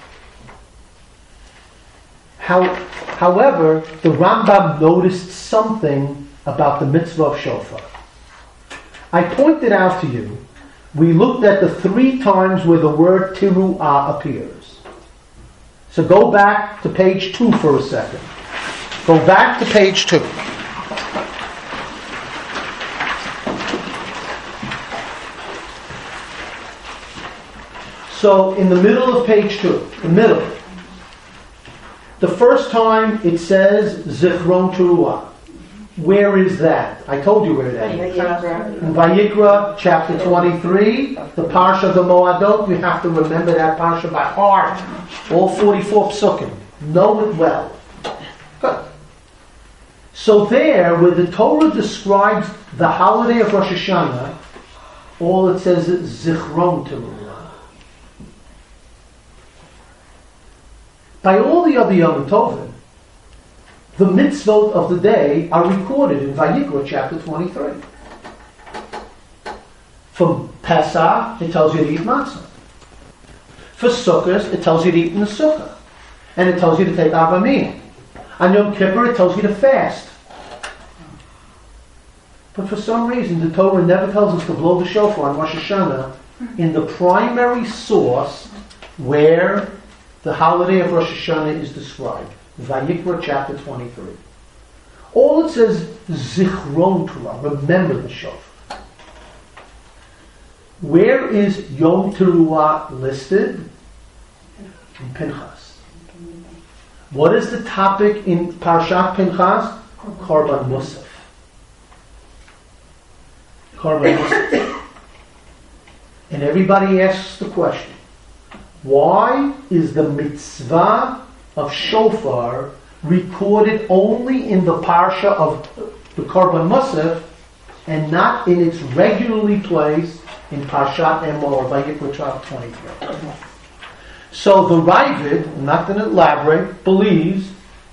However, the Rambam noticed something about the mitzvah of shofar. I pointed out to you, we looked at the 3 times where the word tiru'ah appears. So go back to page 2 for a second. Go back to page 2. So in the middle of page 2, the middle, the first time it says Zichron Teruah. Where is that? I told you where that is. In Vayikra, chapter 23, the Parsha of the Moadot. You have to remember that Parsha by heart. All 44 psukim. Know it well. Good. So there, where the Torah describes the holiday of Rosh Hashanah, all it says is Zichron Teruah. By all the other Yom Tovim, the mitzvot of the day are recorded in Vayikra chapter 23. For Pesach, it tells you to eat matzah. For Sukkot, it tells you to eat in the Sukkah. And it tells you to take Arba Minim. On Yom Kippur, it tells you to fast. But for some reason, the Torah never tells us to blow the shofar on Rosh Hashanah in the primary source where the holiday of Rosh Hashanah is described. Vayikra chapter 23. All it says, Zichron Teruah, remember the shofar. Where is Yom Teruah listed? In Pinchas. What is the topic in Parshat Pinchas? Korban Musaf. Korban Musaf. And everybody asks the question, why is the mitzvah of shofar recorded only in the parsha of the Korban Musaf and not in its regularly placed in Parshat Emor, Vayikra chapter 23? So the Ravid, I'm not going to elaborate, believes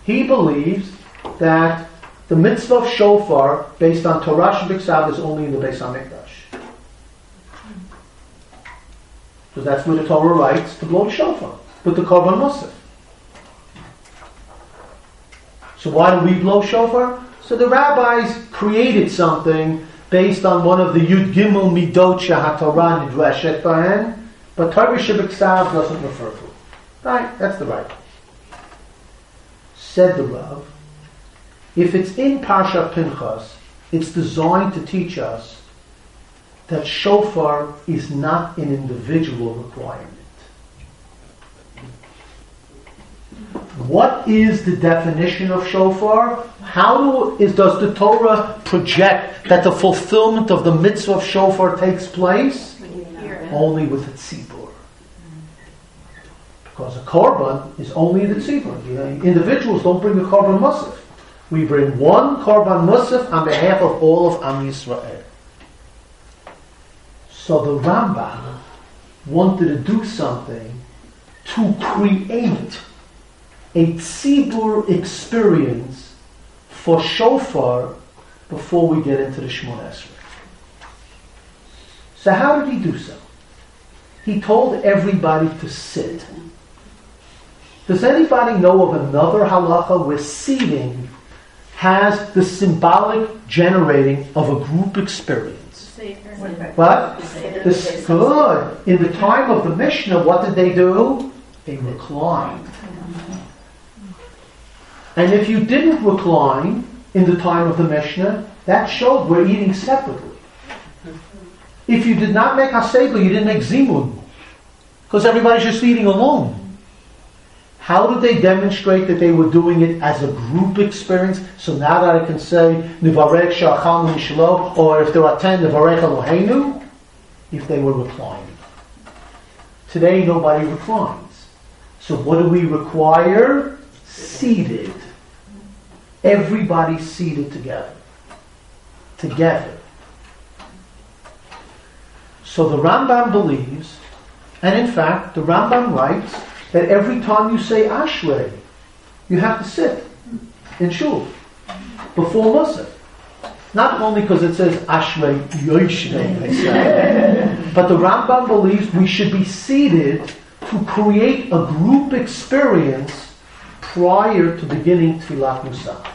that the mitzvah of shofar, based on Torah Shabbat, is only in the Beis HaMikdash. Because that's where the Torah writes to blow the shofar, with the Korban Musaf. So why do we blow shofar? So the rabbis created something based on one of the Yud Gimel Midot HaTorah Nidreshet Bahen, but Torah Shabbat doesn't refer to it. Right? That's the right. Said the Rav, if it's in Parshat Pinchas, it's designed to teach us that shofar is not an individual requirement. What is the definition of shofar? Does the Torah project that the fulfillment of the mitzvah of shofar takes place? Only with the tzibur. Because a korban is only the tzibur. Individuals don't bring a korban musaf. We bring one korban musaf on behalf of all of Am Yisrael. So the Rambam wanted to do something to create a tzibur experience for shofar before we get into the Shemon Esrei. So how did he do so? He told everybody to sit. Does anybody know of another halacha where seating has the symbolic generating of a group experience? But good. In the time of the Mishnah, what did they do? They reclined. And if you didn't recline in the time of the Mishnah, that showed we're eating separately. If you did not make haseba, you didn't make zimun, because everybody's just eating alone. How did they demonstrate that they were doing it as a group experience? So now that I can say, Nivarech Sha'achalnu Mishlo, or if there are 10, Nivarech Eloheinu, if they were reclining. Today, nobody reclines. So what do we require? Seated. Everybody seated together. Together. So the Rambam believes, and in fact, the Rambam writes, that every time you say Ashrei, you have to sit in shul before Musaf. Not only because it says Ashrei Yoshnei, they say, but the Rambam believes we should be seated to create a group experience prior to beginning Tfilat Musaf.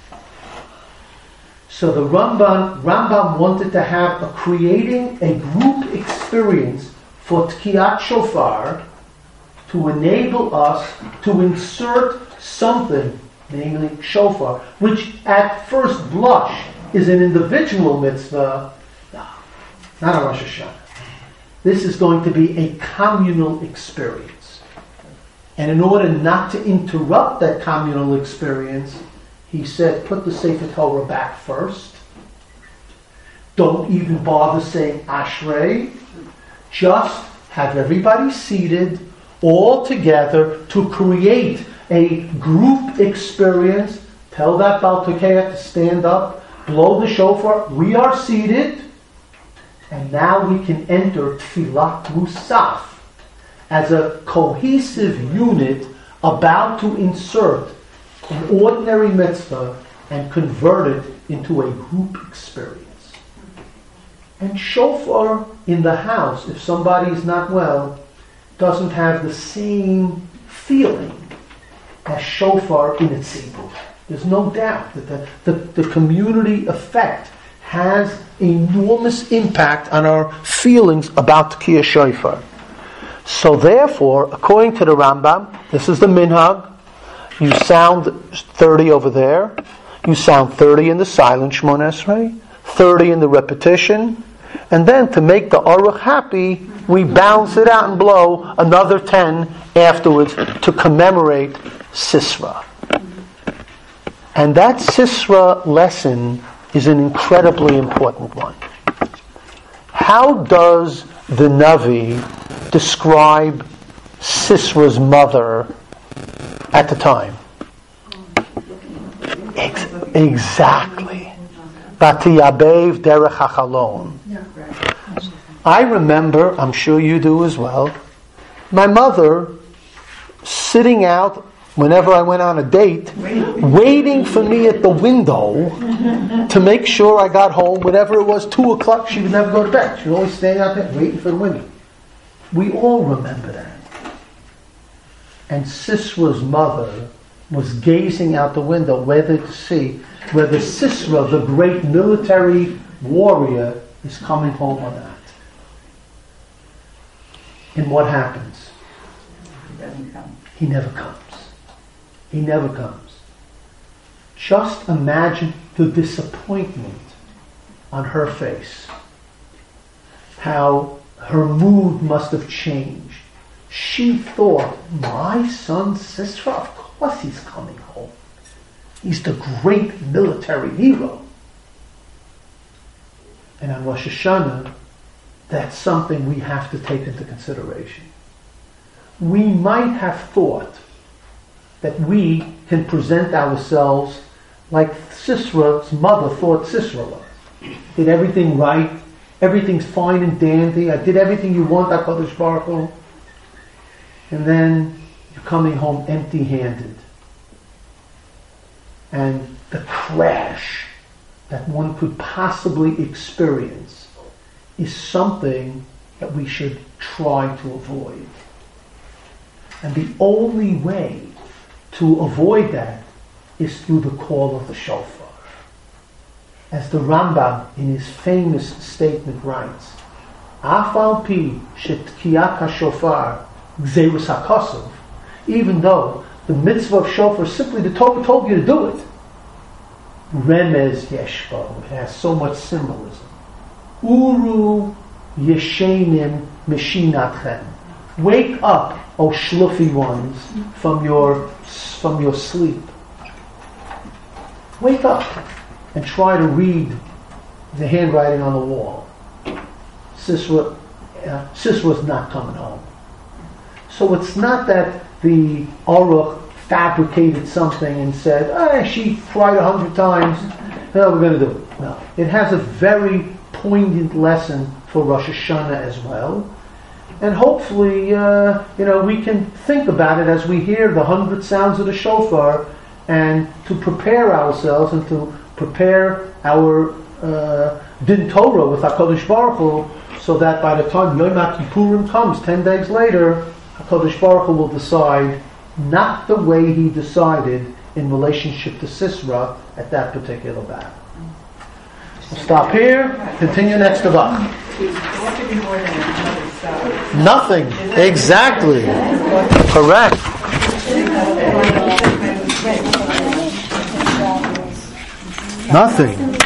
So the Rambam wanted to have creating a group experience for Tkiyat Shofar to enable us to insert something, namely shofar, which at first blush is an individual mitzvah. No, not a Rosh Hashanah. This is going to be a communal experience. And in order not to interrupt that communal experience, he said, put the Sefer Torah back first. Don't even bother saying Ashrei. Just have everybody seated all together to create a group experience. Tell that Baal Tekeah to stand up, blow the shofar. We are seated, and now we can enter Tfilat Musaf as a cohesive unit about to insert an ordinary mitzvah and convert it into a group experience. And shofar in the house, if somebody is not well, doesn't have the same feeling as shofar in its tzibur. There's no doubt that the community effect has enormous impact on our feelings about Tkiyah Shofar. So therefore, according to the Rambam, this is the minhag. You sound 30 over there. You sound 30 in the silent Shemona Esrei, 30 in the repetition, and then to make the Aruch happy, we bounce it out and blow another 10 afterwards to commemorate Sisra. And that Sisra lesson is an incredibly important one. How does the Navi describe Sisra's mother at the time? Exactly. Batiyabev derech hachalon. I remember, I'm sure you do as well, my mother sitting out whenever I went on a date, waiting for me at the window to make sure I got home. Whenever it was 2 o'clock, she would never go to bed. She would always stay out there waiting for the window. We all remember that. And Sisra's mother was gazing out the window whether to see whether Sisra, the great military warrior, is coming home or not. And what happens? He never comes. He never comes. Just imagine the disappointment on her face. How her mood must have changed. She thought, my son Sisra, of course he's coming home. He's the great military hero. And on Rosh Hashanah, that's something we have to take into consideration. We might have thought that we can present ourselves like Sisra's mother thought Sisra was. Did everything right, everything's fine and dandy, I did everything you want, HaKadosh Baruch Hu. And then you're coming home empty-handed. And the crash that one could possibly experience is something that we should try to avoid. And the only way to avoid that is through the call of the shofar. As the Rambam in his famous statement writes, Af al pi shetkiyat hashofar gzerus hakosov, even though the mitzvah of shofar simply the Torah told you to do it, remez yeshbo, it has so much symbolism. Uru yeshenim mishinatchem, Wake up, oh schluffy ones, from your sleep. Wake up and try to read the handwriting on the wall. Sisra's not coming home. So it's not that the Aruch fabricated something and said, she cried 100 times, no, we're going to do it. No. It has a very poignant lesson for Rosh Hashanah as well. And hopefully, we can think about it as we hear the 100 sounds of the shofar, and to prepare ourselves and to prepare our din Torah with HaKadosh Baruch Hu, so that by the time Yom Kippurim comes, 10 days later, HaKadosh Baruch Hu will decide not the way he decided in relationship to Sisera at that particular battle. We'll stop here, continue next to Bach. What could be more than another side? Nothing. Exactly. Correct. Nothing.